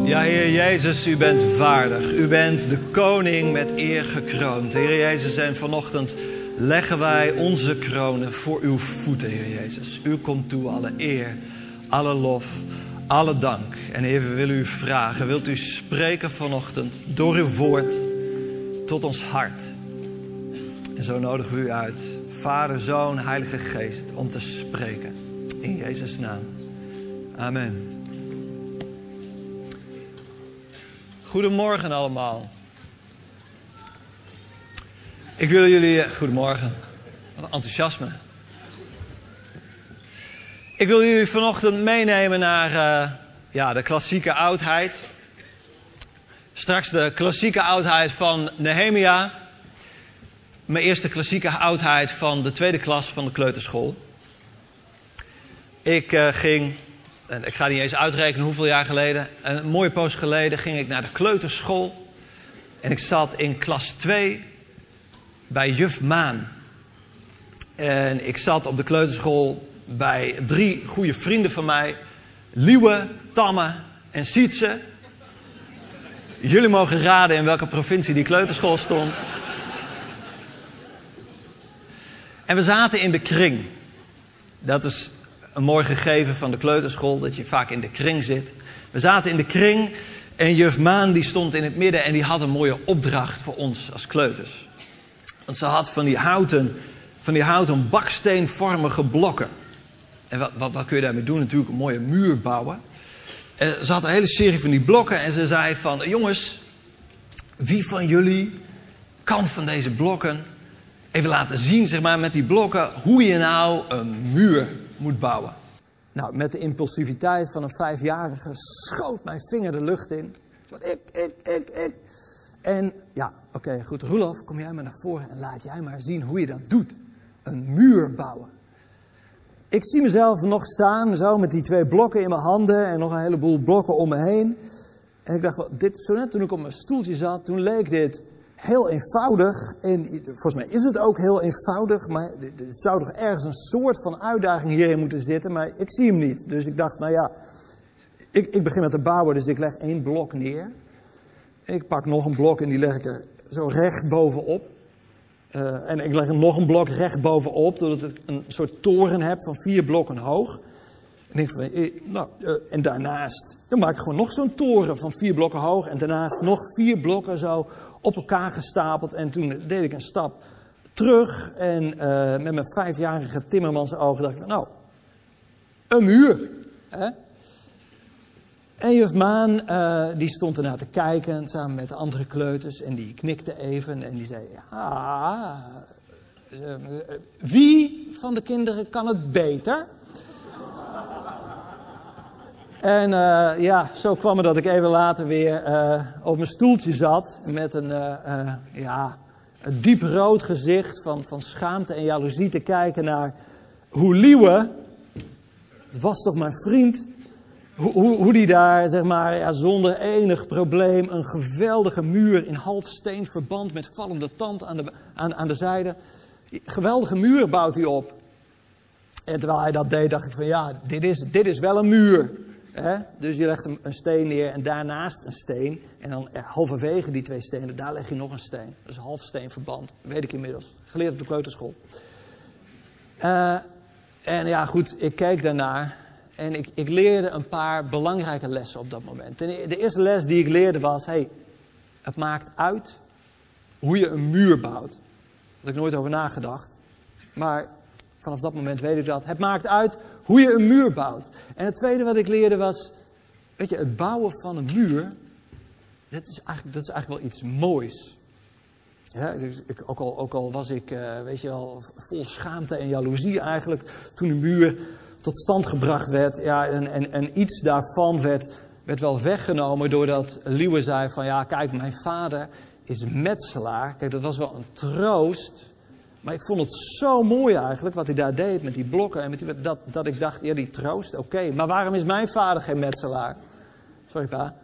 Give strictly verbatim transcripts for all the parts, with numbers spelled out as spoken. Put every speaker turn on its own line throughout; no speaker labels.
Ja, Heer Jezus, u bent waardig. U bent de koning met eer gekroond. Heer Jezus, en vanochtend leggen wij onze kronen voor uw voeten, Heer Jezus. U komt toe alle eer, alle lof, alle dank. En Heer, we willen u vragen, wilt u spreken vanochtend door uw woord tot ons hart. En zo nodigen we u uit, Vader, Zoon, Heilige Geest, om te spreken. In Jezus' naam. Amen. Goedemorgen allemaal. Ik wil jullie... Goedemorgen. Wat enthousiasme. Ik wil jullie vanochtend meenemen naar uh, ja, de klassieke oudheid. Straks de klassieke oudheid van Nehemia. Mijn eerste klassieke oudheid van de tweede klas van de kleuterschool. Ik uh, ging... En ik ga niet eens uitrekenen hoeveel jaar geleden. Een mooie poos geleden ging ik naar de kleuterschool. En ik zat in klas twee bij juf Maan. En ik zat op de kleuterschool bij drie goede vrienden van mij. Liewe, Tamme en Sietse. Jullie mogen raden in welke provincie die kleuterschool stond. En we zaten in de kring. Dat is een mooi gegeven van de kleuterschool, dat je vaak in de kring zit. We zaten in de kring en juf Maan die stond in het midden en die had een mooie opdracht voor ons als kleuters. Want ze had van die houten, van die houten baksteenvormige blokken. En wat, wat, wat kun je daarmee doen? Natuurlijk een mooie muur bouwen. En ze had een hele serie van die blokken en ze zei van, jongens, wie van jullie kan van deze blokken even laten zien, zeg maar, met die blokken, hoe je nou een muur moet bouwen. Nou, met de impulsiviteit van een vijfjarige schoot mijn vinger de lucht in. Zo, ik, ik, ik, ik. En ja, oké, okay, goed. Roelof, kom jij maar naar voren en laat jij maar zien hoe je dat doet. Een muur bouwen. Ik zie mezelf nog staan, zo met die twee blokken in mijn handen en nog een heleboel blokken om me heen. En ik dacht, dit, zo net toen ik op mijn stoeltje zat, toen leek dit heel eenvoudig. En volgens mij is het ook heel eenvoudig, maar er zou toch ergens een soort van uitdaging hierin moeten zitten, maar ik zie hem niet. Dus ik dacht, nou ja, ik, ik begin met te bouwen, dus ik leg één blok neer. Ik pak nog een blok en die leg ik er zo recht bovenop. Uh, en ik leg er nog een blok recht bovenop, zodat ik een soort toren heb van vier blokken hoog. En, ik van, nou, uh, en daarnaast, dan maak ik gewoon nog zo'n toren van vier blokken hoog. En daarnaast nog vier blokken zo op elkaar gestapeld. En toen deed ik een stap terug. En uh, met mijn vijfjarige timmermansogen dacht ik van, nou, een muur. Hè? En juf Maan, uh, die stond ernaar te kijken samen met de andere kleuters. En die knikte even en die zei, ja, uh, wie van de kinderen kan het beter? En uh, ja, zo kwam het dat ik even later weer uh, op mijn stoeltje zat met een, uh, uh, ja, een diep rood gezicht van, van schaamte en jaloezie te kijken naar hoe Liewe, het was toch mijn vriend, hoe, hoe, hoe die daar, zeg maar, ja, zonder enig probleem een geweldige muur in half steen verband met vallende tand aan de, aan, aan de zijde. Geweldige muur bouwt hij op. En terwijl hij dat deed, dacht ik van ja, dit is, dit is wel een muur. He? Dus je legt een, een steen neer en daarnaast een steen. En dan eh, halverwege die twee stenen, daar leg je nog een steen. Dus een half steen verband, weet ik inmiddels. Geleerd op de kleuterschool. Uh, en ja goed, ik keek daarnaar. En ik, ik leerde een paar belangrijke lessen op dat moment. En de eerste les die ik leerde was, hey, het maakt uit hoe je een muur bouwt. Daar had ik nooit over nagedacht. Maar vanaf dat moment weet ik dat. Het maakt uit hoe je een muur bouwt. En het tweede wat ik leerde was, weet je, het bouwen van een muur, dat is eigenlijk, dat is eigenlijk wel iets moois. Ja, ik, ook, al, ook al was ik, uh, weet je wel, vol schaamte en jaloezie eigenlijk, toen de muur tot stand gebracht werd. Ja, en, en, en iets daarvan werd, werd wel weggenomen doordat Liewe zei van, ja, kijk, mijn vader is metselaar. Kijk, dat was wel een troost. Maar ik vond het zo mooi eigenlijk wat hij daar deed met die blokken. En met die, dat, dat ik dacht, ja die troost, oké. Okay. Maar waarom is mijn vader geen metselaar? Sorry pa.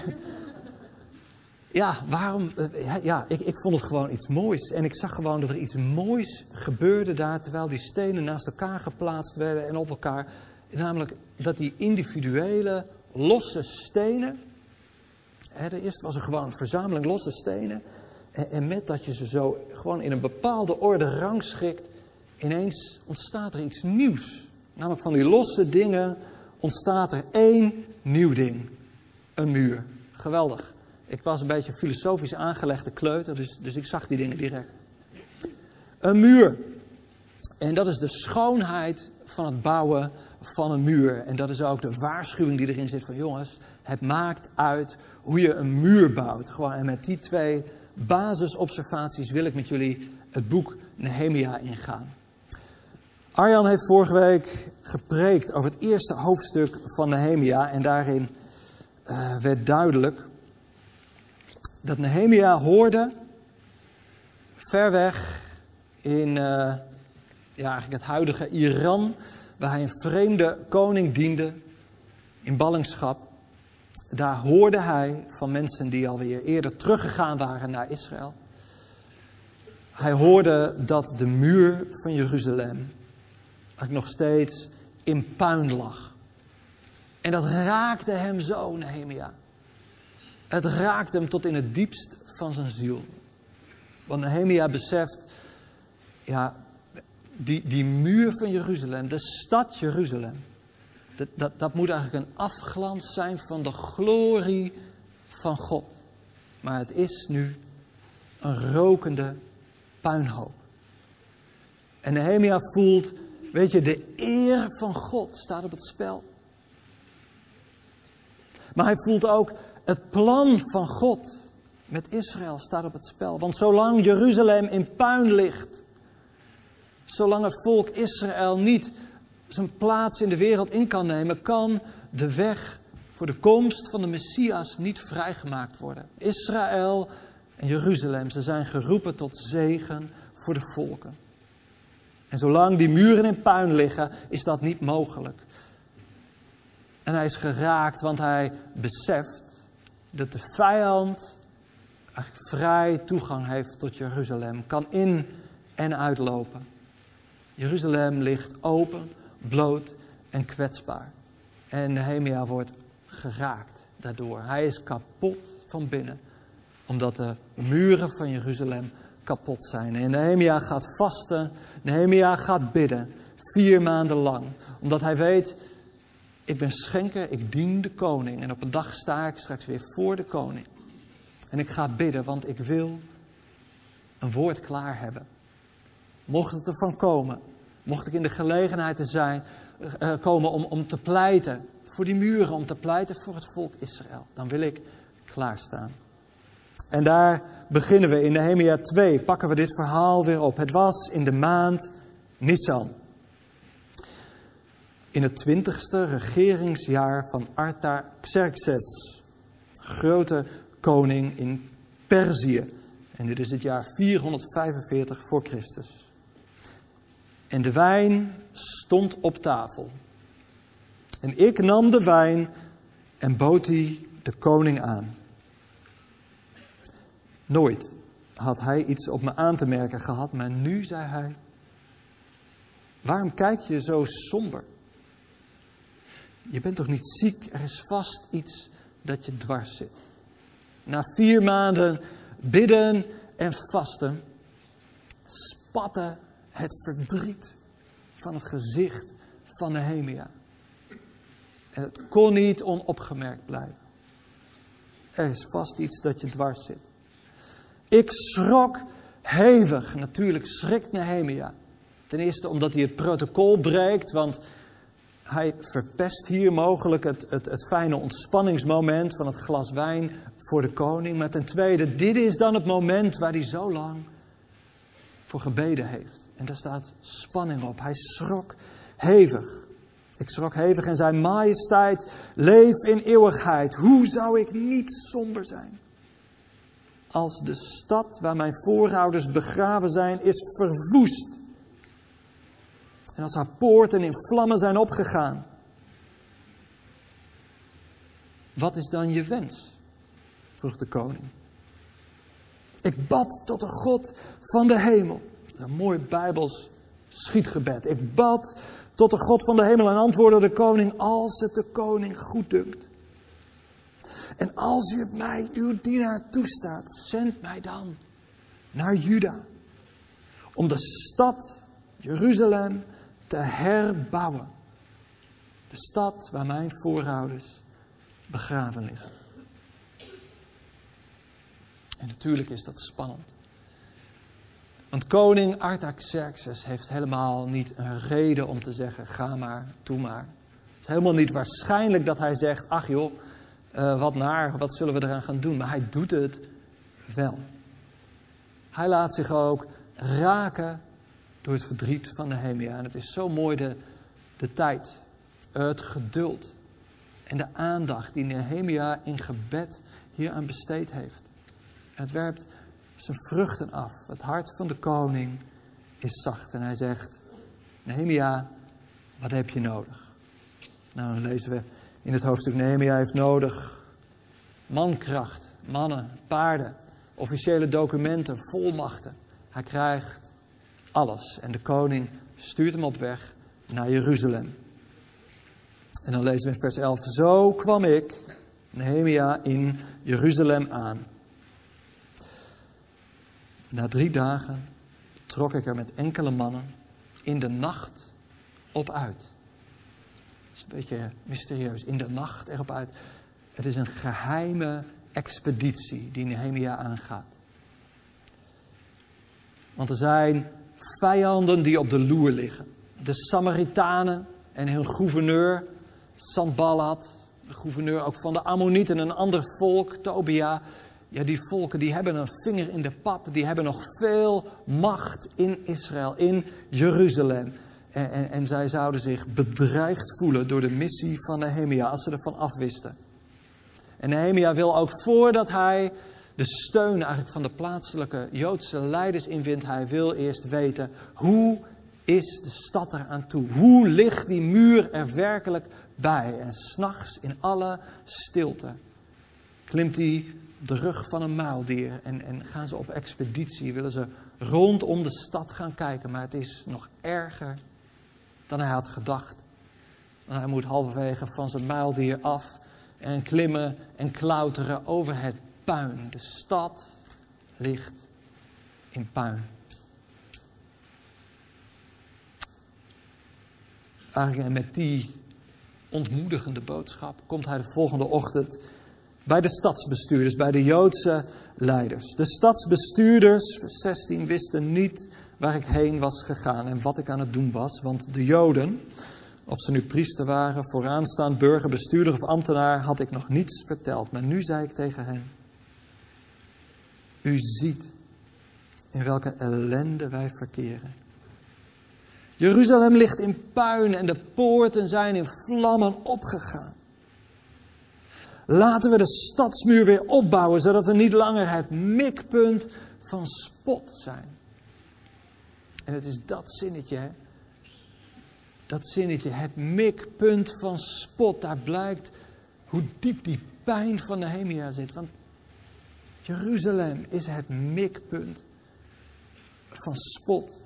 Ja, waarom? Ja, ik, ik vond het gewoon iets moois. En ik zag gewoon dat er iets moois gebeurde daar. Terwijl die stenen naast elkaar geplaatst werden en op elkaar. Namelijk dat die individuele, losse stenen He, eerst was er gewoon een verzameling losse stenen. En, en met dat je ze zo gewoon in een bepaalde orde rangschikt, ineens ontstaat er iets nieuws. Namelijk van die losse dingen ontstaat er één nieuw ding. Een muur. Geweldig. Ik was een beetje een filosofisch aangelegde kleuter, dus, dus ik zag die dingen direct. Een muur. En dat is de schoonheid van het bouwen van een muur. En dat is ook de waarschuwing die erin zit van jongens, het maakt uit hoe je een muur bouwt. Gewoon, en met die twee basisobservaties wil ik met jullie het boek Nehemia ingaan. Arjan heeft vorige week gepreekt over het eerste hoofdstuk van Nehemia. En daarin uh, werd duidelijk dat Nehemia hoorde, ver weg in uh, ja, eigenlijk het huidige Iran, waar hij een vreemde koning diende, in ballingschap. Daar hoorde hij van mensen die alweer eerder teruggegaan waren naar Israël. Hij hoorde dat de muur van Jeruzalem nog steeds in puin lag. En dat raakte hem zo, Nehemia. Het raakte hem tot in het diepst van zijn ziel. Want Nehemia beseft, ja, die, die muur van Jeruzalem, de stad Jeruzalem, dat, dat, dat moet eigenlijk een afglans zijn van de glorie van God. Maar het is nu een rokende puinhoop. En Nehemia voelt, weet je, de eer van God staat op het spel. Maar hij voelt ook, het plan van God met Israël staat op het spel. Want zolang Jeruzalem in puin ligt, zolang het volk Israël niet zijn plaats in de wereld in kan nemen, kan de weg voor de komst van de Messias niet vrijgemaakt worden. Israël en Jeruzalem, ze zijn geroepen tot zegen voor de volken. En zolang die muren in puin liggen, is dat niet mogelijk. En hij is geraakt, want hij beseft dat de vijand eigenlijk vrij toegang heeft tot Jeruzalem. Kan in- en uitlopen. Jeruzalem ligt open, bloot en kwetsbaar. En Nehemia wordt geraakt daardoor. Hij is kapot van binnen. Omdat de muren van Jeruzalem kapot zijn. En Nehemia gaat vasten. Nehemia gaat bidden. Vier maanden lang. Omdat hij weet, ik ben schenker, ik dien de koning. En op een dag sta ik straks weer voor de koning. En ik ga bidden, want ik wil een woord klaar hebben. Mocht het ervan komen, mocht ik in de gelegenheid te zijn, uh, komen om, om te pleiten voor die muren, om te pleiten voor het volk Israël, dan wil ik klaarstaan. En daar beginnen we in Nehemia twee, pakken we dit verhaal weer op. Het was in de maand Nisan. In het twintigste regeringsjaar van Artaxerxes, grote koning in Perzië. En dit is het jaar vierhonderdvijfenveertig voor Christus. En de wijn stond op tafel. En ik nam de wijn en bood die de koning aan. Nooit had hij iets op me aan te merken gehad, maar nu zei hij: waarom kijk je zo somber? Je bent toch niet ziek? Er is vast iets dat je dwars zit. Na vier maanden bidden en vasten spatte het verdriet van het gezicht van Nehemia. En het kon niet onopgemerkt blijven. Er is vast iets dat je dwars zit. Ik schrok hevig. Natuurlijk schrikt Nehemia. Ten eerste omdat hij het protocol breekt, want hij verpest hier mogelijk het, het, het fijne ontspanningsmoment van het glas wijn voor de koning. Maar ten tweede, dit is dan het moment waar hij zo lang voor gebeden heeft. En daar staat spanning op. Hij schrok hevig. Ik schrok hevig en zei: majesteit, leef in eeuwigheid. Hoe zou ik niet somber zijn? Als de stad waar mijn voorouders begraven zijn is verwoest. En als haar poorten in vlammen zijn opgegaan. Wat is dan je wens? Vroeg de koning. Ik bad tot de God van de hemel. Dat is een mooi Bijbels schietgebed. Ik bad tot de God van de hemel en antwoordde de koning: als het de koning goeddunkt.
En als u het mij, uw dienaar, toestaat, zend mij dan naar Juda. Om de stad Jeruzalem te herbouwen. De stad waar mijn voorouders begraven liggen. En natuurlijk is dat spannend. Want koning Artaxerxes heeft helemaal niet een reden om te zeggen, ga maar, doe maar. Het is helemaal niet waarschijnlijk dat hij zegt, ach joh, uh, wat naar, wat zullen we eraan gaan doen? Maar hij doet het wel. Hij laat zich ook raken door het verdriet van Nehemia. En het is zo mooi de, de tijd, het geduld en de aandacht die Nehemia in gebed hieraan besteed heeft. En het werpt zijn vruchten af. Het hart van de koning is zacht. En hij zegt, Nehemia, wat heb je nodig? Nou, dan lezen we in het hoofdstuk, Nehemia heeft nodig mankracht, mannen, paarden, officiële documenten, volmachten. Hij krijgt alles. En de koning stuurt hem op weg naar Jeruzalem. En dan lezen we in vers elf. Zo kwam ik, Nehemia, in Jeruzalem aan. Na drie dagen trok ik er met enkele mannen in de nacht op uit. Dat is een beetje mysterieus. In de nacht erop uit. Het is een geheime expeditie die Nehemia aangaat. Want er zijn vijanden die op de loer liggen. De Samaritanen en hun gouverneur Sanballat, de gouverneur ook van de Ammonieten, een ander volk, Tobia. Ja, die volken die hebben een vinger in de pap. Die hebben nog veel macht in Israël, in Jeruzalem. En, en, en zij zouden zich bedreigd voelen door de missie van Nehemia als ze ervan afwisten. En Nehemia wil ook voordat hij de steun eigenlijk van de plaatselijke Joodse leiders inwint. Hij wil eerst weten, hoe is de stad eraan toe? Hoe ligt die muur er werkelijk bij? En 's nachts in alle stilte klimt hij op de rug van een muildier en, en gaan ze op expeditie. Willen ze rondom de stad gaan kijken. Maar het is nog erger dan hij had gedacht. Want hij moet halverwege van zijn muildier af en klimmen en klauteren over het puin. De stad ligt in puin. Eigenlijk met die ontmoedigende boodschap komt hij de volgende ochtend bij de stadsbestuurders, bij de Joodse leiders. De stadsbestuurders, vers zestien, wisten niet waar ik heen was gegaan en wat ik aan het doen was. Want de Joden, of ze nu priester waren, vooraanstaand burger, bestuurder of ambtenaar, had ik nog niets verteld. Maar nu zei ik tegen hen, u ziet in welke ellende wij verkeren. Jeruzalem ligt in puin en de poorten zijn in vlammen opgegaan. Laten we de stadsmuur weer opbouwen, zodat we niet langer het mikpunt van spot zijn. En het is dat zinnetje, hè? Dat zinnetje, het mikpunt van spot. Daar blijkt hoe diep die pijn van Nehemia zit. Want Jeruzalem is het mikpunt van spot.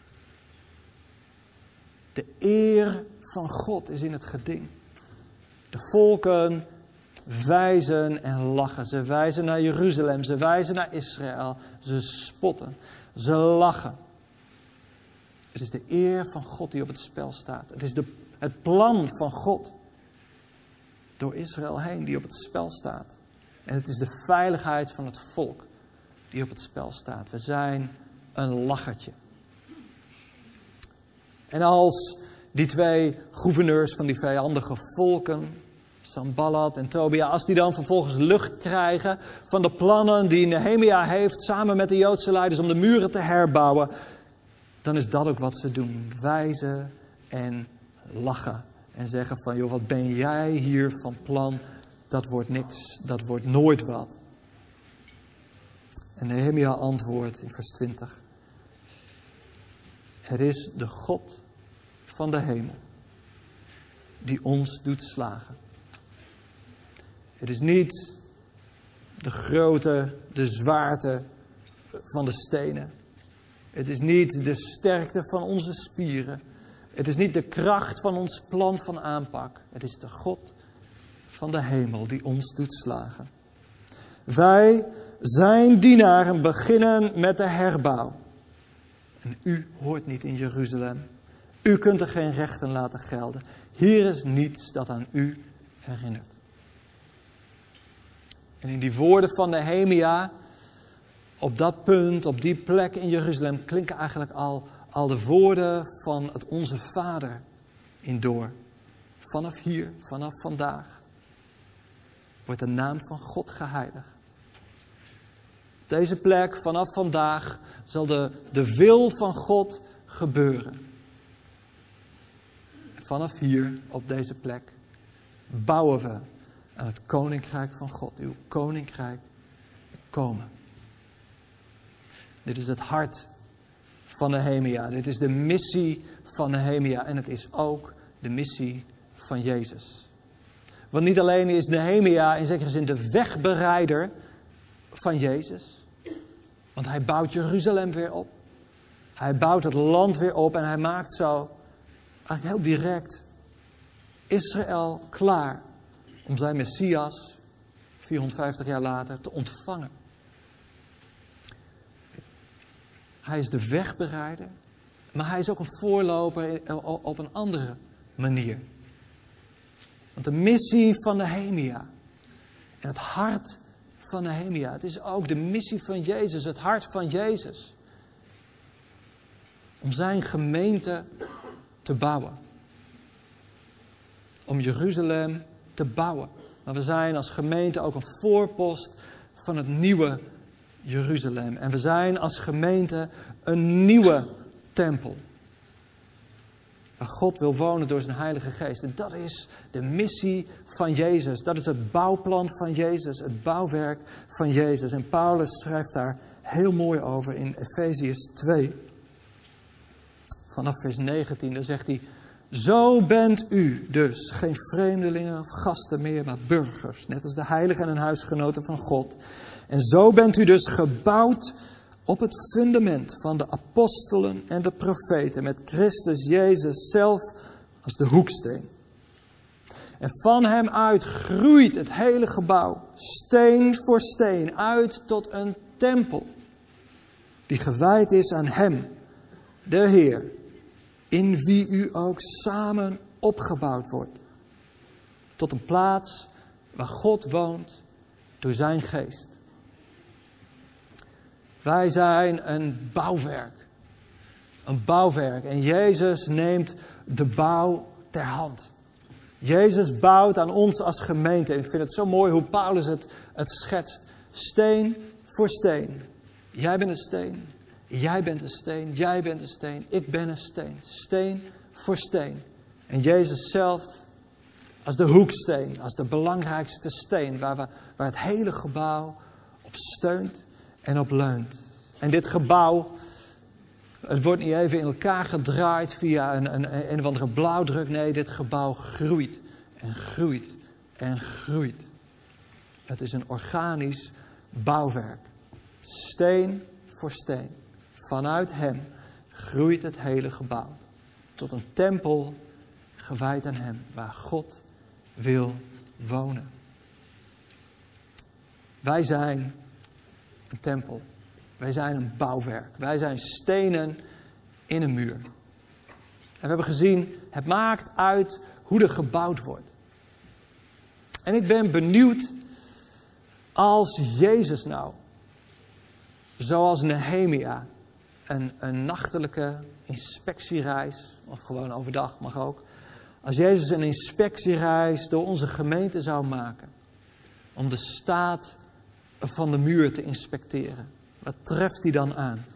De eer van God is in het geding. De volken wijzen en lachen. Ze wijzen naar Jeruzalem. Ze wijzen naar Israël. Ze spotten. Ze lachen. Het is de eer van God die op het spel staat. Het is de, het plan van God door Israël heen die op het spel staat. En het is de veiligheid van het volk die op het spel staat. We zijn een lachertje. En als die twee gouverneurs van die vijandige volken, Sanballat en Tobia, als die dan vervolgens lucht krijgen van de plannen die Nehemia heeft samen met de Joodse leiders om de muren te herbouwen, dan is dat ook wat ze doen. Wijzen en lachen. En zeggen van, joh, wat ben jij hier van plan? Dat wordt niks. Dat wordt nooit wat. En Nehemia antwoordt in vers twintig. Het is de God van de hemel die ons doet slagen. Het is niet de grootte, de zwaarte van de stenen. Het is niet de sterkte van onze spieren. Het is niet de kracht van ons plan van aanpak. Het is de God van de hemel die ons doet slagen. Wij, zijn dienaren, beginnen met de herbouw. En u hoort niet in Jeruzalem. U kunt er geen rechten laten gelden. Hier is niets dat aan u herinnert. En in die woorden van Nehemia, op dat punt, op die plek in Jeruzalem, klinken eigenlijk al, al de woorden van het Onze Vader in door. Vanaf hier, vanaf vandaag, wordt de naam van God geheiligd. Op deze plek, vanaf vandaag, zal de, de wil van God gebeuren. En vanaf hier, op deze plek, bouwen we aan het koninkrijk van God. Uw koninkrijk komen. Dit is het hart van Nehemia. Dit is de missie van Nehemia. En het is ook de missie van Jezus. Want niet alleen is Nehemia in zekere zin de wegbereider van Jezus. Want hij bouwt Jeruzalem weer op. Hij bouwt het land weer op. En hij maakt zo, eigenlijk heel direct, Israël klaar om zijn Messias, vierhonderdvijftig jaar later, te ontvangen. Hij is de wegbereider, maar hij is ook een voorloper op een andere manier. Want de missie van Nehemia en het hart van Nehemia, het is ook de missie van Jezus, het hart van Jezus. Om zijn gemeente te bouwen. Om Jeruzalem te bouwen. Maar we zijn als gemeente ook een voorpost van het nieuwe Jeruzalem. En we zijn als gemeente een nieuwe tempel. Waar God wil wonen door zijn Heilige Geest. En dat is de missie van Jezus. Dat is het bouwplan van Jezus. Het bouwwerk van Jezus. En Paulus schrijft daar heel mooi over in Efeziërs twee. Vanaf vers negentien, daar zegt hij: zo bent u dus geen vreemdelingen of gasten meer, maar burgers. Net als de heiligen en huisgenoten van God. En zo bent u dus gebouwd op het fundament van de apostelen en de profeten. Met Christus Jezus zelf als de hoeksteen. En van hem uit groeit het hele gebouw, steen voor steen, uit tot een tempel. Die gewijd is aan hem, de Heer. In wie u ook samen opgebouwd wordt. Tot een plaats waar God woont door zijn geest. Wij zijn een bouwwerk. Een bouwwerk. En Jezus neemt de bouw ter hand. Jezus bouwt aan ons als gemeente. En ik vind het zo mooi hoe Paulus het, het schetst. Steen voor steen. Jij bent een steen. Jij bent een steen, jij bent een steen, ik ben een steen. Steen voor steen. En Jezus zelf als de hoeksteen, als de belangrijkste steen waar, we, waar het hele gebouw op steunt en op leunt. En dit gebouw, het wordt niet even in elkaar gedraaid via een, een, een of andere blauwdruk. Nee, dit gebouw groeit en groeit en groeit. Het is een organisch bouwwerk. Steen voor steen. Vanuit hem groeit het hele gebouw. Tot een tempel gewijd aan hem. Waar God wil wonen. Wij zijn een tempel. Wij zijn een bouwwerk. Wij zijn stenen in een muur. En we hebben gezien, het maakt uit hoe er gebouwd wordt. En ik ben benieuwd als Jezus nou, zoals Nehemia, Een, een nachtelijke inspectiereis, of gewoon overdag mag ook. Als Jezus een inspectiereis door onze gemeente zou maken. Om de staat van de muur te inspecteren. Wat treft hij dan aan?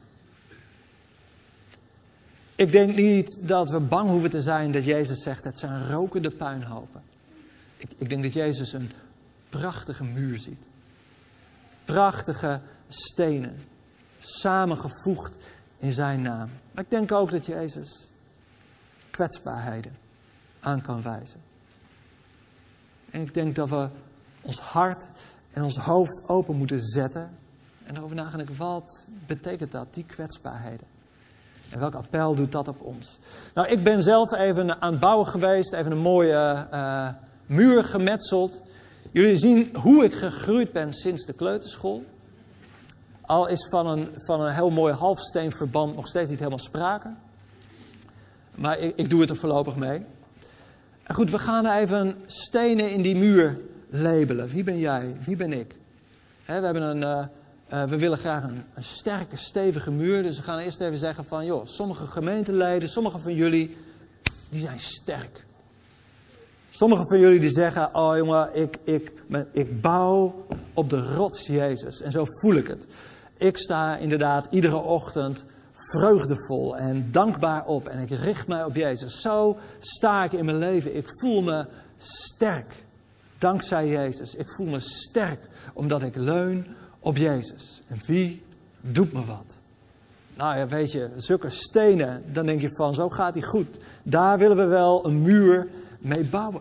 Ik denk niet dat we bang hoeven te zijn dat Jezus zegt: het zijn rokende puinhopen. Ik, ik denk dat Jezus een prachtige muur ziet. Prachtige stenen. Samengevoegd in zijn naam. Maar ik denk ook dat Jezus kwetsbaarheden aan kan wijzen. En ik denk dat we ons hart en ons hoofd open moeten zetten. En erover na gaan denken, wat betekent dat, die kwetsbaarheden? En welk appel doet dat op ons? Nou, ik ben zelf even aan het bouwen geweest. Even een mooie uh, muur gemetseld. Jullie zien hoe ik gegroeid ben sinds de kleuterschool. Al is van een, van een heel mooi halfsteenverband nog steeds niet helemaal sprake. Maar ik, ik doe het er voorlopig mee. En goed, we gaan even stenen in die muur labelen. Wie ben jij? Wie ben ik? He, we, hebben een, uh, uh, we willen graag een, een sterke, stevige muur. Dus we gaan eerst even zeggen van, joh, sommige gemeenteleden, sommige van jullie, die zijn sterk. Sommigen van jullie die zeggen, oh jongen, ik, ik, ik bouw op de rots Jezus. En zo voel ik het. Ik sta inderdaad iedere ochtend vreugdevol en dankbaar op. En ik richt mij op Jezus. Zo sta ik in mijn leven. Ik voel me sterk. Dankzij Jezus. Ik voel me sterk omdat ik leun op Jezus. En wie doet me wat? Nou ja, weet je, zulke stenen, dan denk je van, zo gaat hij goed. Daar willen we wel een muur mee bouwen.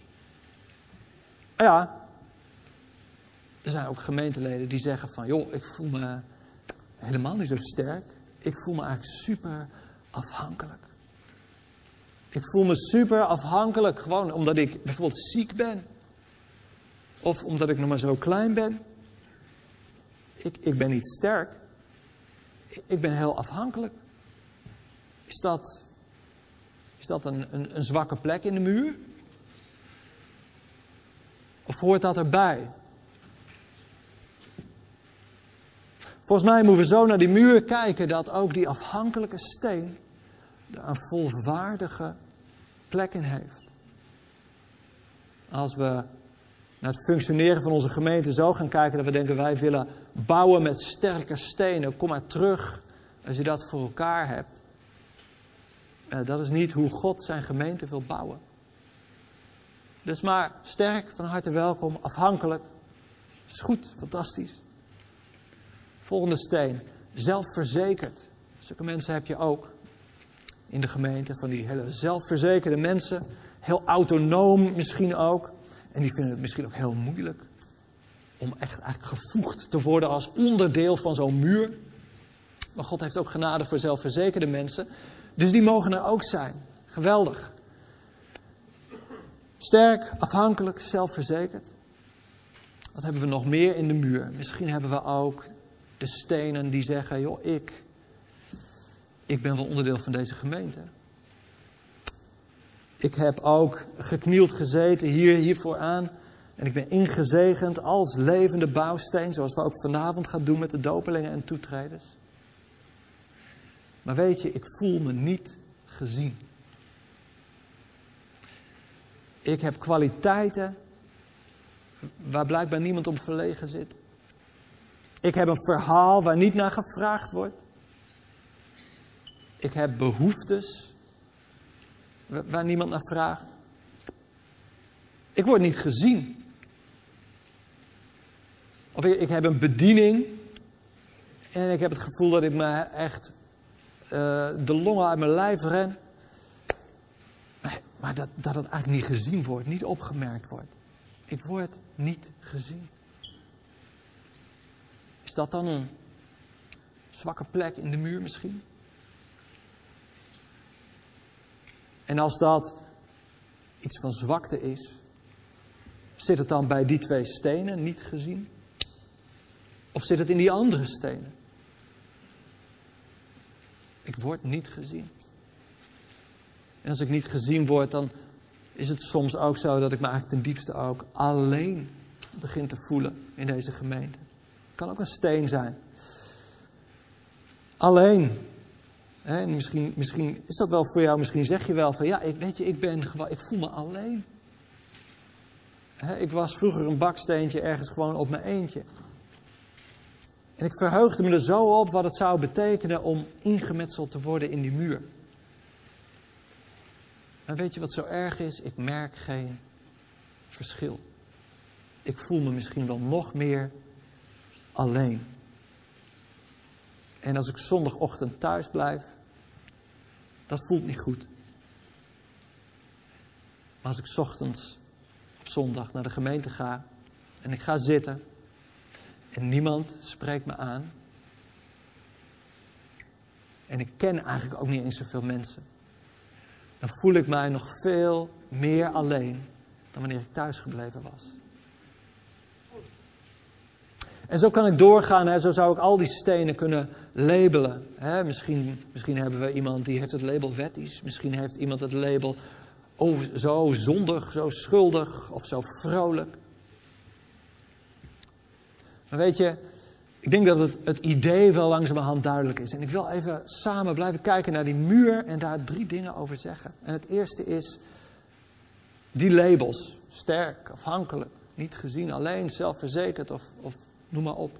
Ja, er zijn ook gemeenteleden die zeggen van, joh, ik voel me helemaal niet zo sterk. Ik voel me eigenlijk super afhankelijk. Ik voel me super afhankelijk gewoon omdat ik bijvoorbeeld ziek ben. Of omdat ik nog maar zo klein ben. Ik, ik ben niet sterk. Ik ben heel afhankelijk. Is dat, is dat een, een, een zwakke plek in de muur? Of hoort dat erbij? Volgens mij moeten we zo naar die muur kijken dat ook die afhankelijke steen er een volwaardige plek in heeft. Als we naar het functioneren van onze gemeente zo gaan kijken dat we denken wij willen bouwen met sterke stenen. Kom maar terug als je dat voor elkaar hebt. Dat is niet hoe God zijn gemeente wil bouwen. Dus maar sterk, van harte welkom, afhankelijk. Is goed, fantastisch. Volgende steen, zelfverzekerd. Zulke mensen heb je ook in de gemeente, van die hele zelfverzekerde mensen. Heel autonoom misschien ook. En die vinden het misschien ook heel moeilijk om echt eigenlijk gevoegd te worden als onderdeel van zo'n muur. Maar God heeft ook genade voor zelfverzekerde mensen. Dus die mogen er ook zijn. Geweldig. Sterk, afhankelijk, zelfverzekerd. Wat hebben we nog meer in de muur? Misschien hebben we ook de stenen die zeggen, joh, ik, ik ben wel onderdeel van deze gemeente. Ik heb ook geknield gezeten hier, hier vooraan. En ik ben ingezegend als levende bouwsteen, zoals we ook vanavond gaan doen met de dopelingen en toetreders. Maar weet je, ik voel me niet gezien. Ik heb kwaliteiten waar blijkbaar niemand om verlegen zit. Ik heb een verhaal waar niet naar gevraagd wordt. Ik heb behoeftes waar niemand naar vraagt. Ik word niet gezien. Of ik, ik heb een bediening. En ik heb het gevoel dat ik me echt uh, de longen uit mijn lijf ren. Maar, maar dat, dat het eigenlijk niet gezien wordt. Niet opgemerkt wordt. Ik word niet gezien. Is dat dan een zwakke plek in de muur misschien? En als dat iets van zwakte is, zit het dan bij die twee stenen, niet gezien? Of zit het in die andere stenen? Ik word niet gezien. En als ik niet gezien word, dan is het soms ook zo dat ik me eigenlijk ten diepste ook alleen begin te voelen in deze gemeente. Het kan ook een steen zijn. Alleen. En misschien, misschien is dat wel voor jou, misschien zeg je wel van ja, ik, weet je, ik ben gewoon, ik voel me alleen. He, ik was vroeger een baksteentje ergens gewoon op mijn eentje. En ik verheugde me er zo op wat het zou betekenen om ingemetseld te worden in die muur. En weet je wat zo erg is? Ik merk geen verschil. Ik voel me misschien wel nog meer alleen. En als ik zondagochtend thuis blijf, dat voelt niet goed. Maar als ik 's ochtends op zondag naar de gemeente ga en ik ga zitten en niemand spreekt me aan en ik ken eigenlijk ook niet eens zoveel mensen, dan voel ik mij nog veel meer alleen dan wanneer ik thuis gebleven was. En zo kan ik doorgaan, hè. Zo zou ik al die stenen kunnen labelen. Hè. Misschien, misschien hebben we iemand die heeft het label wettisch. Misschien heeft iemand het label oh, zo zondig, zo schuldig of zo vrolijk. Maar weet je, ik denk dat het, het idee wel langzamerhand duidelijk is. En ik wil even samen blijven kijken naar die muur en daar drie dingen over zeggen. En het eerste is die labels. Sterk, afhankelijk, niet gezien, alleen, zelfverzekerd of, of noem maar op.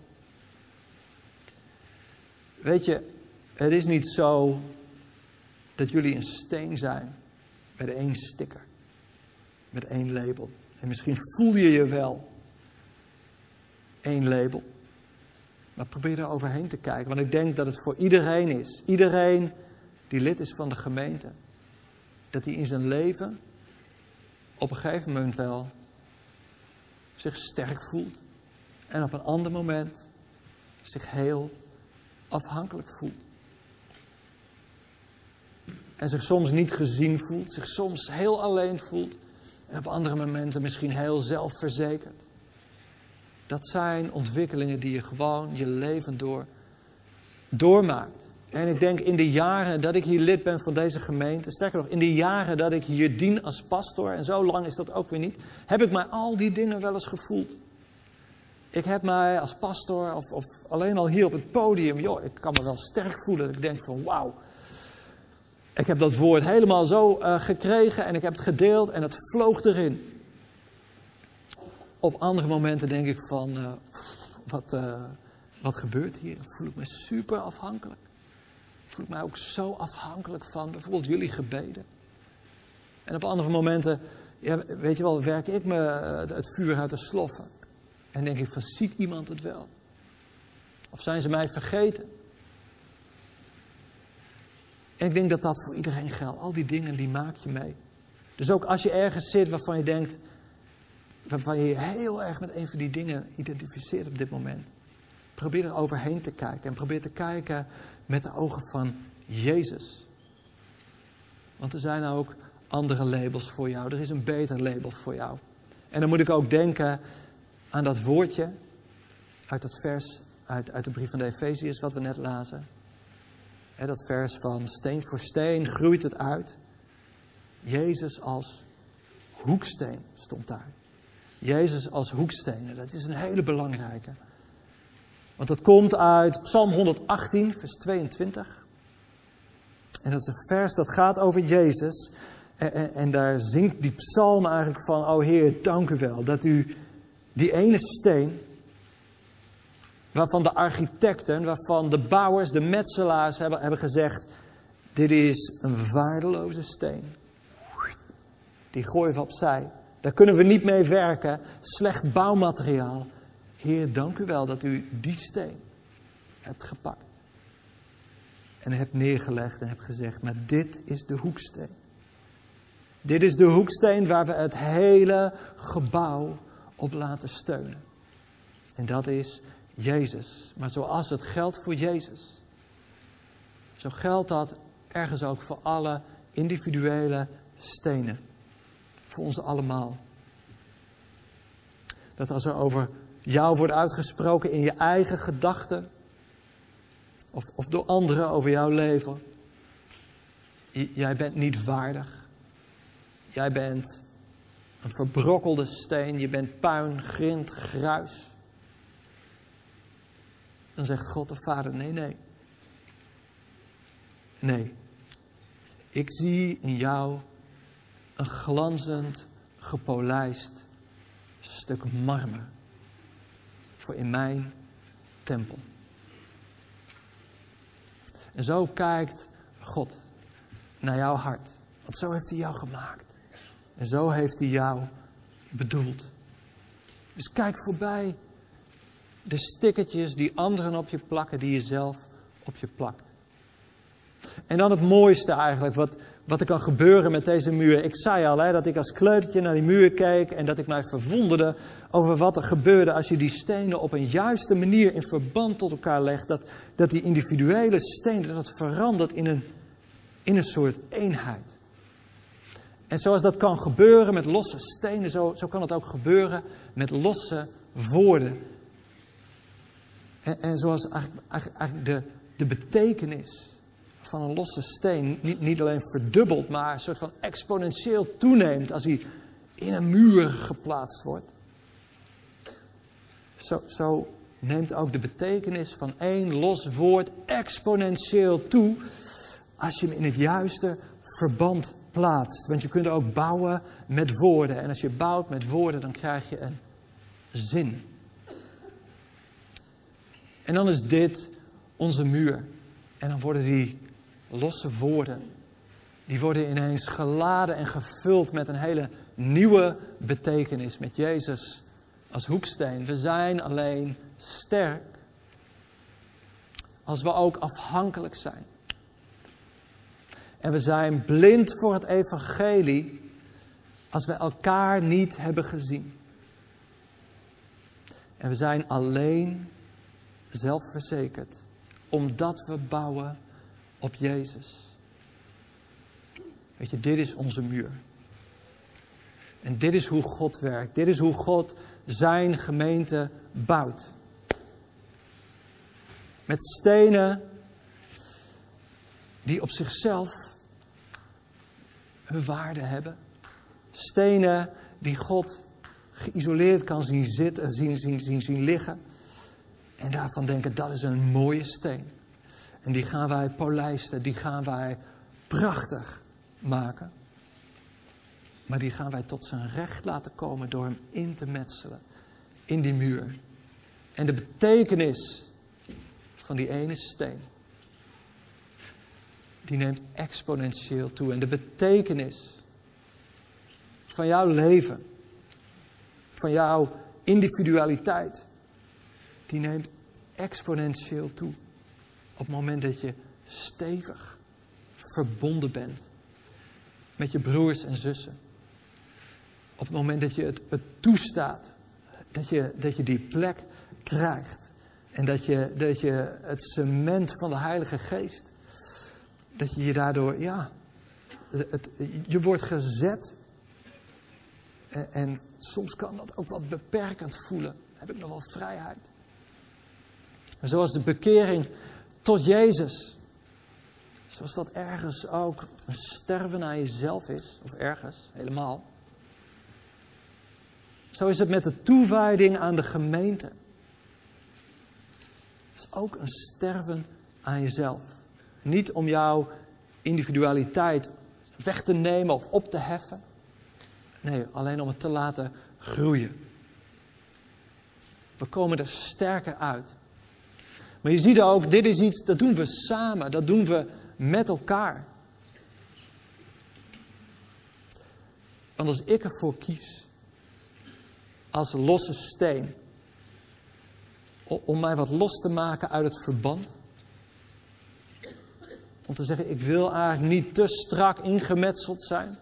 Weet je, het is niet zo dat jullie een steen zijn met één sticker, met één label. En misschien voel je je wel één label. Maar probeer er overheen te kijken. Want ik denk dat het voor iedereen is. Iedereen die lid is van de gemeente. Dat hij in zijn leven op een gegeven moment wel zich sterk voelt. En op een ander moment zich heel afhankelijk voelt. En zich soms niet gezien voelt. Zich soms heel alleen voelt. En op andere momenten misschien heel zelfverzekerd. Dat zijn ontwikkelingen die je gewoon je leven door doormaakt. En ik denk in de jaren dat ik hier lid ben van deze gemeente, sterker nog, in de jaren dat ik hier dien als pastor, en zo lang is dat ook weer niet, heb ik mij al die dingen wel eens gevoeld. Ik heb mij als pastor, of, of alleen al hier op het podium, joh, ik kan me wel sterk voelen. Ik denk van wauw, ik heb dat woord helemaal zo uh, gekregen en ik heb het gedeeld en het vloog erin. Op andere momenten denk ik van, uh, wat, uh, wat gebeurt hier? Dan voel ik me super afhankelijk. Voel ik mij ook zo afhankelijk van bijvoorbeeld jullie gebeden. En op andere momenten, ja, weet je wel, werk ik me uh, het vuur uit de sloffen. En denk ik van, ziet iemand het wel? Of zijn ze mij vergeten? En ik denk dat dat voor iedereen geldt. Al die dingen, die maak je mee. Dus ook als je ergens zit waarvan je denkt, waarvan je je heel erg met een van die dingen identificeert op dit moment. Probeer er overheen te kijken. En probeer te kijken met de ogen van Jezus. Want er zijn ook andere labels voor jou. Er is een beter label voor jou. En dan moet ik ook denken aan dat woordje uit dat vers, uit, uit de brief van de Efeziërs wat we net lazen. He, dat vers van steen voor steen groeit het uit. Jezus als hoeksteen stond daar. Jezus als hoeksteen. Dat is een hele belangrijke. Want dat komt uit Psalm honderdachttien, vers tweeëntwintig. En dat is een vers dat gaat over Jezus. En, en, en daar zingt die psalm eigenlijk van, oh Heer, dank u wel. Dat u die ene steen, waarvan de architecten, waarvan de bouwers, de metselaars hebben, hebben gezegd, dit is een waardeloze steen. Die gooien we opzij. Daar kunnen we niet mee werken. Slecht bouwmateriaal. Heer, dank u wel dat u die steen hebt gepakt. En hebt neergelegd en hebt gezegd, maar dit is de hoeksteen. Dit is de hoeksteen waar we het hele gebouw op laten steunen. En dat is Jezus. Maar zoals het geldt voor Jezus, zo geldt dat ergens ook voor alle individuele stenen. Voor ons allemaal. Dat als er over jou wordt uitgesproken in je eigen gedachten, of, of door anderen over jouw leven. J- jij bent niet waardig. Jij bent een verbrokkelde steen. Je bent puin, grind, gruis. Dan zegt God de Vader, nee, nee. Nee. Ik zie in jou een glanzend, gepolijst stuk marmer. Voor in mijn tempel. En zo kijkt God naar jouw hart. Want zo heeft hij jou gemaakt. En zo heeft hij jou bedoeld. Dus kijk voorbij de stickertjes die anderen op je plakken, die je zelf op je plakt. En dan het mooiste eigenlijk, wat, wat er kan gebeuren met deze muur. Ik zei al, hè, dat ik als kleutertje naar die muur keek en dat ik mij verwonderde over wat er gebeurde als je die stenen op een juiste manier in verband tot elkaar legt. Dat, dat die individuele stenen, dat het verandert in een, in een soort eenheid. En zoals dat kan gebeuren met losse stenen, zo, zo kan het ook gebeuren met losse woorden. En, en zoals eigenlijk, eigenlijk, eigenlijk de, de betekenis van een losse steen niet, niet alleen verdubbelt, maar een soort van exponentieel toeneemt als hij in een muur geplaatst wordt. Zo, zo neemt ook de betekenis van één los woord exponentieel toe als je hem in het juiste verband plaatst. Want je kunt ook bouwen met woorden. En als je bouwt met woorden, dan krijg je een zin. En dan is dit onze muur. En dan worden die losse woorden, die worden ineens geladen en gevuld met een hele nieuwe betekenis. Met Jezus als hoeksteen. We zijn alleen sterk als we ook afhankelijk zijn. En we zijn blind voor het evangelie als we elkaar niet hebben gezien. En we zijn alleen zelfverzekerd omdat we bouwen op Jezus. Weet je, dit is onze muur. En dit is hoe God werkt. Dit is hoe God zijn gemeente bouwt. Met stenen die op zichzelf hun waarde hebben. Stenen die God geïsoleerd kan zien zitten, zien, zien, zien, zien liggen. En daarvan denken, dat is een mooie steen. En die gaan wij polijsten, die gaan wij prachtig maken. Maar die gaan wij tot zijn recht laten komen door hem in te metselen in die muur. En de betekenis van die ene steen, die neemt exponentieel toe. En de betekenis van jouw leven, van jouw individualiteit, die neemt exponentieel toe. Op het moment dat je stevig verbonden bent met je broers en zussen. Op het moment dat je het, het toestaat. Dat je, dat je die plek krijgt. En dat je, dat je het cement van de Heilige Geest. Dat je je daardoor, ja. Het, je wordt gezet. En, en soms kan dat ook wat beperkend voelen. Heb ik nog wel vrijheid. En zoals de bekering tot Jezus. Zoals dat ergens ook een sterven aan jezelf is. Of ergens, helemaal. Zo is het met de toewijding aan de gemeente. Het is ook een sterven aan jezelf. Niet om jouw individualiteit weg te nemen of op te heffen. Nee, alleen om het te laten groeien. We komen er sterker uit. Maar je ziet ook, dit is iets, dat doen we samen. Dat doen we met elkaar. Want als ik ervoor kies, als losse steen, om mij wat los te maken uit het verband. Om te zeggen, ik wil eigenlijk niet te strak ingemetseld zijn.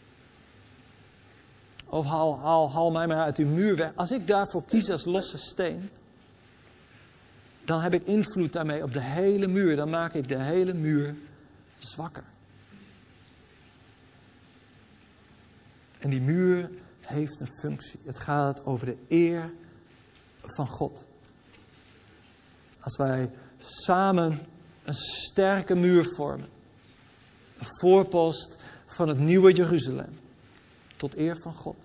Of haal, haal, haal mij maar uit die muur weg. Als ik daarvoor kies als losse steen, dan heb ik invloed daarmee op de hele muur. Dan maak ik de hele muur zwakker. En die muur heeft een functie. Het gaat over de eer van God. Als wij samen een sterke muur vormen. Een voorpost van het nieuwe Jeruzalem. Tot eer van God.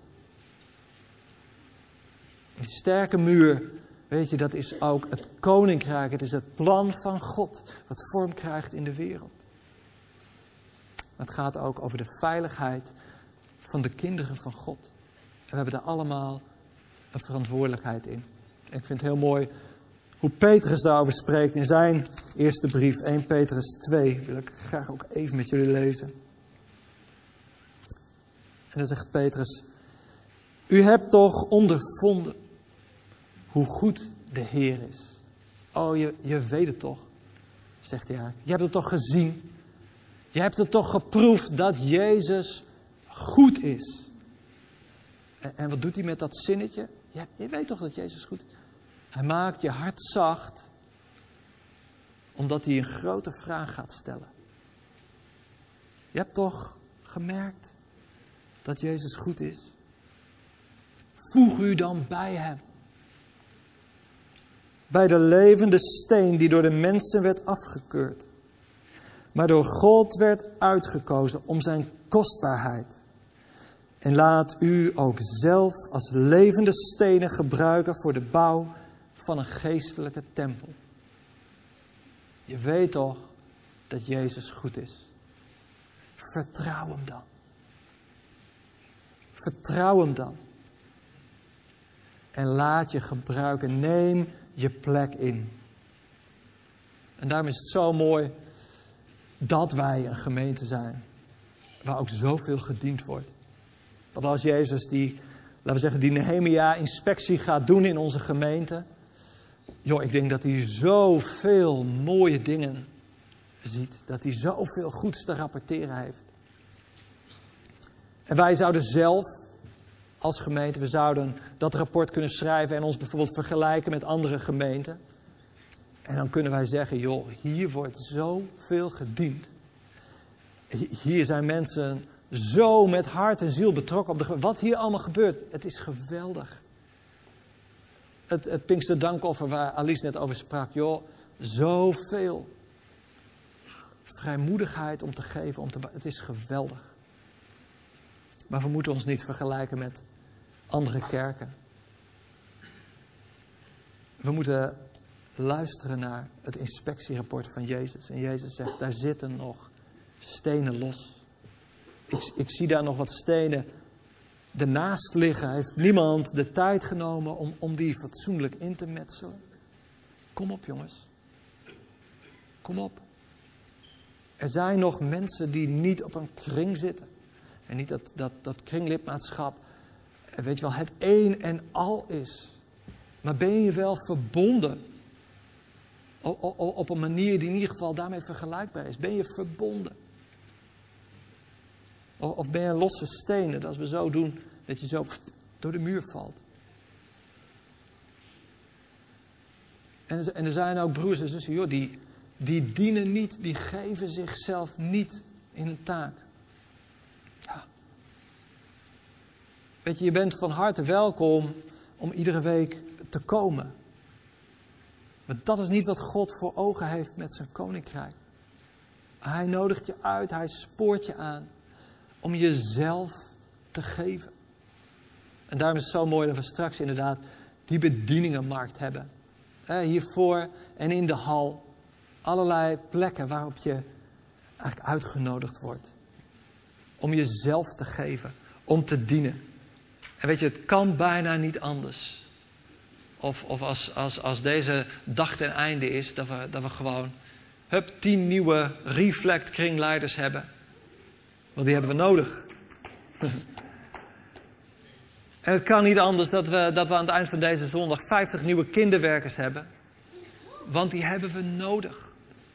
Die sterke muur, weet je, dat is ook het koninkrijk. Het is het plan van God. Wat vorm krijgt in de wereld. Het gaat ook over de veiligheid van de kinderen van God. En we hebben daar allemaal een verantwoordelijkheid in. En ik vind het heel mooi hoe Petrus daarover spreekt in zijn eerste brief, eerste Petrus twee. Wil ik graag ook even met jullie lezen. En dan zegt Petrus: U hebt toch ondervonden hoe goed de Heer is. Oh, je, je weet het toch, zegt hij eigenlijk. Je hebt het toch gezien. Je hebt het toch geproefd dat Jezus goed is. En, en wat doet hij met dat zinnetje? Ja, je weet toch dat Jezus goed is. Hij maakt je hart zacht, omdat hij een grote vraag gaat stellen. Je hebt toch gemerkt dat Jezus goed is? Voeg u dan bij hem. Bij de levende steen die door de mensen werd afgekeurd, maar door God werd uitgekozen om zijn kostbaarheid. En laat u ook zelf als levende stenen gebruiken voor de bouw van een geestelijke tempel. Je weet toch dat Jezus goed is. Vertrouw hem dan. Vertrouw hem dan. En laat je gebruiken. Neem je plek in. En daarom is het zo mooi dat wij een gemeente zijn waar ook zoveel gediend wordt. Dat als Jezus die, laten we zeggen, die Nehemia-inspectie gaat doen in onze gemeente. Joh, ik denk dat hij zoveel mooie dingen ziet. Dat hij zoveel goeds te rapporteren heeft. En wij zouden zelf als gemeente, we zouden dat rapport kunnen schrijven en ons bijvoorbeeld vergelijken met andere gemeenten. En dan kunnen wij zeggen, joh, hier wordt zoveel gediend. Hier zijn mensen zo met hart en ziel betrokken op de. Wat hier allemaal gebeurt, het is geweldig. Het, het Pinksterdankoffer waar Alice net over sprak, joh, zoveel vrijmoedigheid om te geven, om te, het is geweldig. Maar we moeten ons niet vergelijken met andere kerken. We moeten luisteren naar het inspectierapport van Jezus. En Jezus zegt, daar zitten nog stenen los. Ik, ik zie daar nog wat stenen ernaast liggen. Heeft niemand de tijd genomen om, om die fatsoenlijk in te metselen? Kom op, jongens. Kom op. Er zijn nog mensen die niet op een kring zitten. En niet dat, dat, dat kringlidmaatschap, weet je wel, het een en al is. Maar ben je wel verbonden? O, o, op een manier die in ieder geval daarmee vergelijkbaar is. Ben je verbonden? O, of ben je een losse steen, dat als we zo doen, dat je zo door de muur valt. En, en er zijn ook broers en zussen, joh, die, die dienen niet, die geven zichzelf niet in een taak. Ja. Weet je, je bent van harte welkom om iedere week te komen. Maar dat is niet wat God voor ogen heeft met zijn koninkrijk. Hij nodigt je uit, hij spoort je aan om jezelf te geven. En daarom is het zo mooi dat we straks inderdaad die bedieningenmarkt hebben. Hiervoor en in de hal. Allerlei plekken waarop je eigenlijk uitgenodigd wordt. Om jezelf te geven. Om te dienen. En weet je, het kan bijna niet anders. Of, of als, als, als deze dag ten einde is, dat we, dat we gewoon hup, tien nieuwe Reflect kringleiders hebben. Want die hebben we nodig. En het kan niet anders dat we, dat we aan het eind van deze zondag vijftig nieuwe kinderwerkers hebben. Want die hebben we nodig.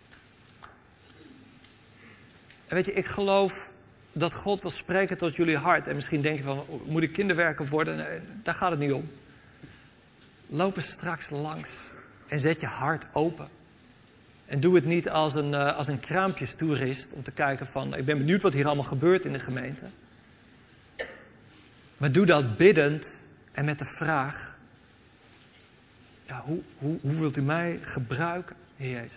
En weet je, ik geloof dat God wil spreken tot jullie hart. En misschien denk je van, moet ik kinderwerker worden? Nee, daar gaat het niet om. Loop er straks langs en zet je hart open. En doe het niet als een, uh, als een kraampjestoerist om te kijken van, ik ben benieuwd wat hier allemaal gebeurt in de gemeente. Maar doe dat biddend en met de vraag, ja, hoe, hoe, hoe wilt u mij gebruiken, Heer Jezus?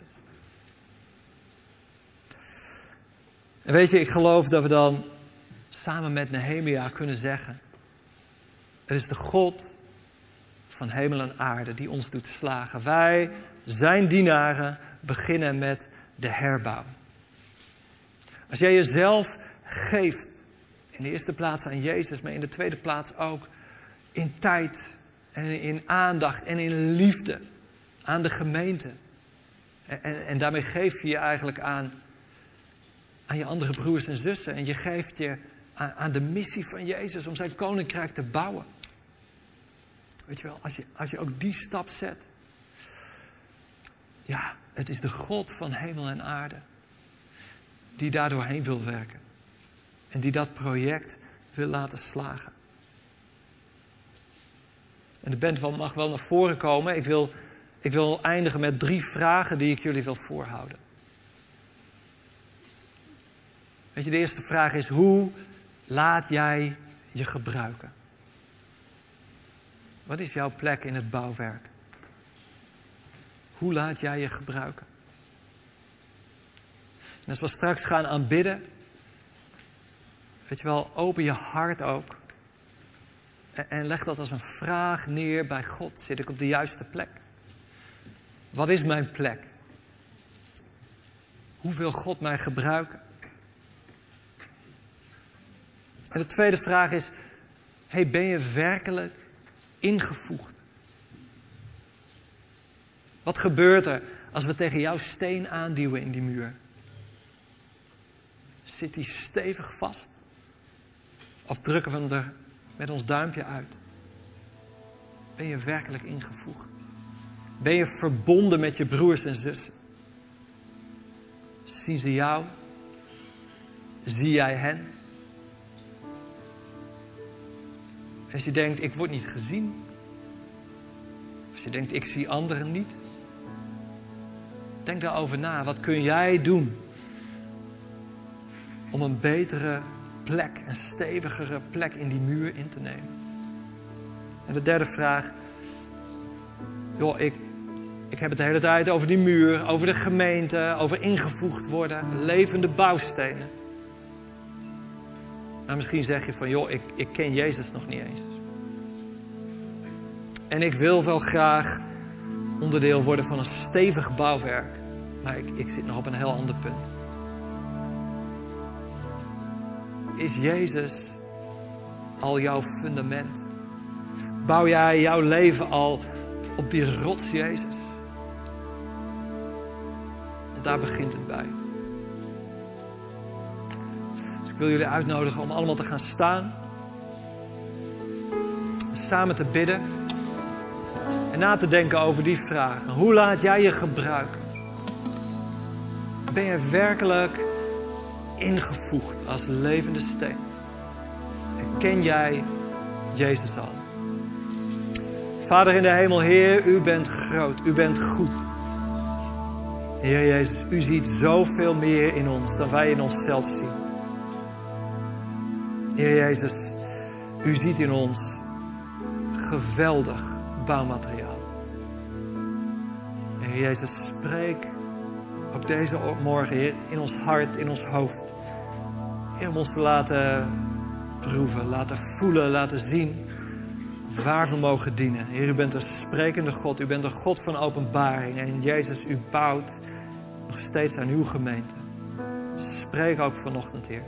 En weet je, ik geloof dat we dan samen met Nehemia kunnen zeggen, het is de God van hemel en aarde die ons doet slagen. Wij, zijn dienaren, beginnen met de herbouw. Als jij jezelf geeft, in de eerste plaats aan Jezus, maar in de tweede plaats ook in tijd en in aandacht en in liefde aan de gemeente. En, en, en daarmee geef je je eigenlijk aan, aan je andere broers en zussen. En je geeft je aan, aan de missie van Jezus om zijn koninkrijk te bouwen. Weet je wel, als je, als je ook die stap zet. Ja, het is de God van hemel en aarde. Die daar doorheen wil werken. En die dat project wil laten slagen. En de band mag wel naar voren komen. Ik wil, ik wil eindigen met drie vragen die ik jullie wil voorhouden. Weet je, de eerste vraag is, hoe
laat jij je gebruiken? Wat is jouw plek in het bouwwerk? Hoe laat jij je gebruiken? En als we straks gaan aanbidden, weet je wel, open je hart ook. En, en leg dat als een vraag neer bij God. Zit ik op de juiste plek? Wat is mijn plek? Hoe wil God mij gebruiken? En de tweede vraag is, hey, ben je werkelijk ingevoegd? Wat gebeurt er als we tegen jouw steen aanduwen in die muur? Zit die stevig vast? Of drukken we hem er met ons duimpje uit? Ben je werkelijk ingevoegd? Ben je verbonden met je broers en zussen? Zien ze jou? Zie jij hen? Als je denkt, ik word niet gezien. Als je denkt, ik zie anderen niet. Denk daarover na. Wat kun jij doen om een betere plek, een stevigere plek in die muur in te nemen? En de derde vraag. Joh, ik, ik heb het de hele tijd over die muur, over de gemeente, over ingevoegd worden, levende bouwstenen. Maar misschien zeg je van, joh, ik, ik ken Jezus nog niet eens. En ik wil wel graag onderdeel worden van een stevig bouwwerk. Maar ik, ik zit nog op een heel ander punt. Is Jezus al jouw fundament? Bouw jij jouw leven al op die rots Jezus? Want daar begint het bij. Dus ik wil jullie uitnodigen om allemaal te gaan staan. Samen te bidden. En na te denken over die vragen. Hoe laat jij je gebruiken? Ben je werkelijk ingevoegd als levende steen? En ken jij Jezus al? Vader in de hemel, Heer, u bent groot, u bent goed. Heer Jezus, u ziet zoveel meer in ons dan wij in onszelf zien. Heer Jezus, u ziet in ons geweldig bouwmateriaal. Heer Jezus, spreek ook deze morgen, Heer, in ons hart, in ons hoofd. Heer, om ons te laten proeven, laten voelen, laten zien waar we mogen dienen. Heer, u bent een sprekende God. U bent een God van openbaring. En Jezus, u bouwt nog steeds aan uw gemeente. Spreek ook vanochtend, Heer.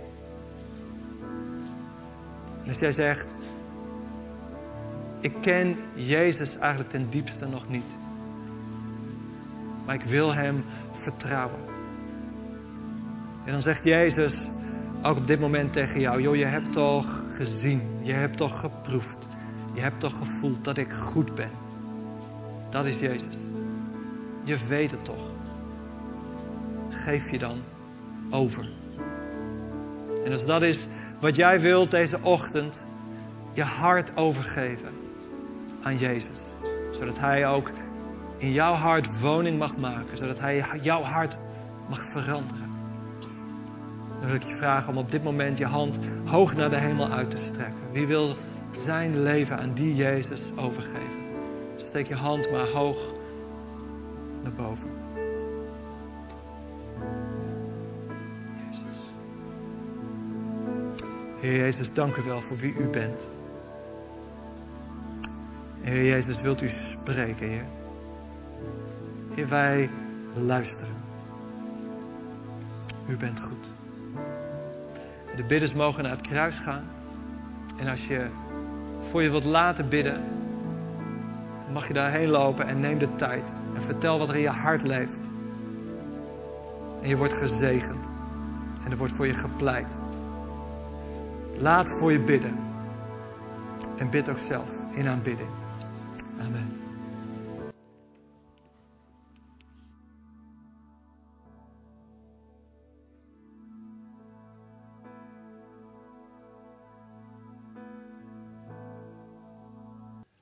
En als jij zegt, ik ken Jezus eigenlijk ten diepste nog niet. Maar ik wil hem vertrouwen. En dan zegt Jezus ook op dit moment tegen jou, joh, je hebt toch gezien, je hebt toch geproefd, je hebt toch gevoeld dat ik goed ben. Dat is Jezus. Je weet het toch. Geef je dan over. En als dat is wat jij wilt deze ochtend, je hart overgeven aan Jezus. Zodat Hij ook in jouw hart woning mag maken. Zodat Hij jouw hart mag veranderen. Dan wil ik je vragen om op dit moment je hand hoog naar de hemel uit te strekken. Wie wil zijn leven aan die Jezus overgeven? Steek je hand maar hoog naar boven. Jezus. Heer Jezus, dank u wel voor wie u bent. Heer Jezus, wilt u spreken, Heer? Heer, wij luisteren. U bent goed. De bidders mogen naar het kruis gaan. En als je voor je wilt laten bidden, mag je daarheen lopen en neem de tijd. En vertel wat er in je hart leeft. En je wordt gezegend. En er wordt voor je gepleit. Laat voor je bidden. En bid ook zelf in aanbidding. Amen.